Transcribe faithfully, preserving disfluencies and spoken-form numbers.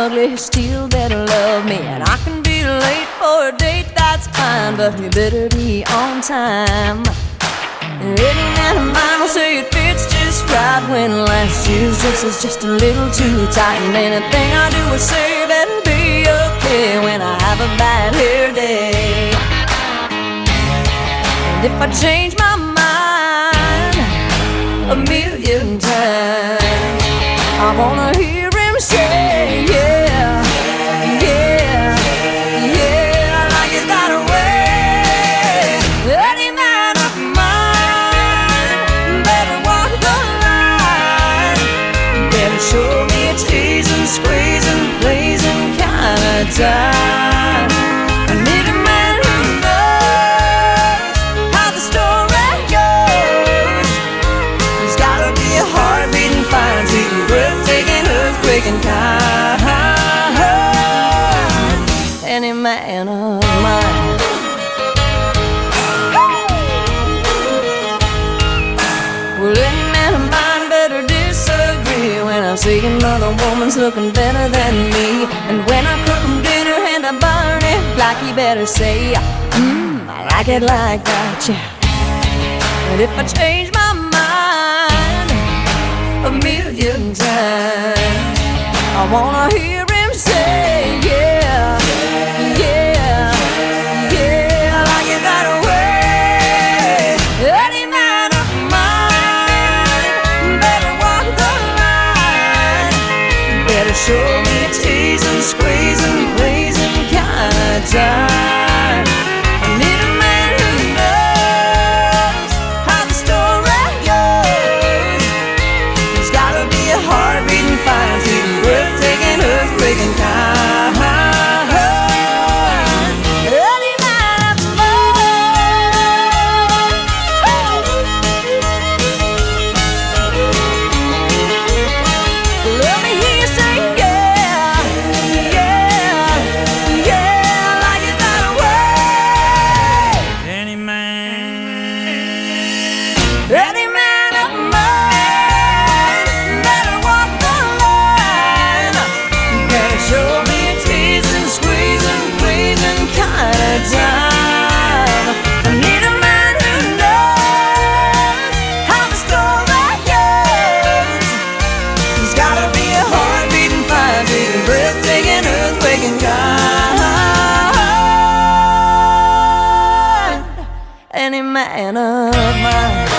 ugly, still better love me. And I can be late for a date, that's fine, but you better be on time. And any man of mine will say it fits just right when last year's dress is just a little too tight. And anything I do or say better be okay when I have a bad hair day. And if I change my mind a million times, I wanna hear him say, yeah, yeah, yeah, I like it that way. Any man of mine better walk the line, better show me a teasing, squeezing, blazing kind of time. I need a man who knows how the story goes. He's gotta be a heart-beating, fine-beating, breathtaking, earthquaking kind. Any man of mine. Well, any man of mine better disagree when I see another woman's looking better than me. And when I cook him dinner and I burn it like, he better say, mmm, I like it like that, yeah. But if I change my mind a million times, I wanna hear him say, yeah, yeah, yeah, I like it that way. Any man of mine better walk the line, better show me a teasing, squeezing, blazing kind of time. I need a man who knows how the story goes. He's gotta be a heart-beating, fine-beating, breathtaking, earthquaking kind. Any man of mine. Let me hear you say, yeah, yeah, yeah, I like it that way. Any man, Any man of mine better walk the line, better show me a teasing, squeezing, pleasing kind of time. I need a man who knows how the story goes. He's gotta be a heart-beating, fine-beating, breathtaking, earthquaking kind. Any man of mine.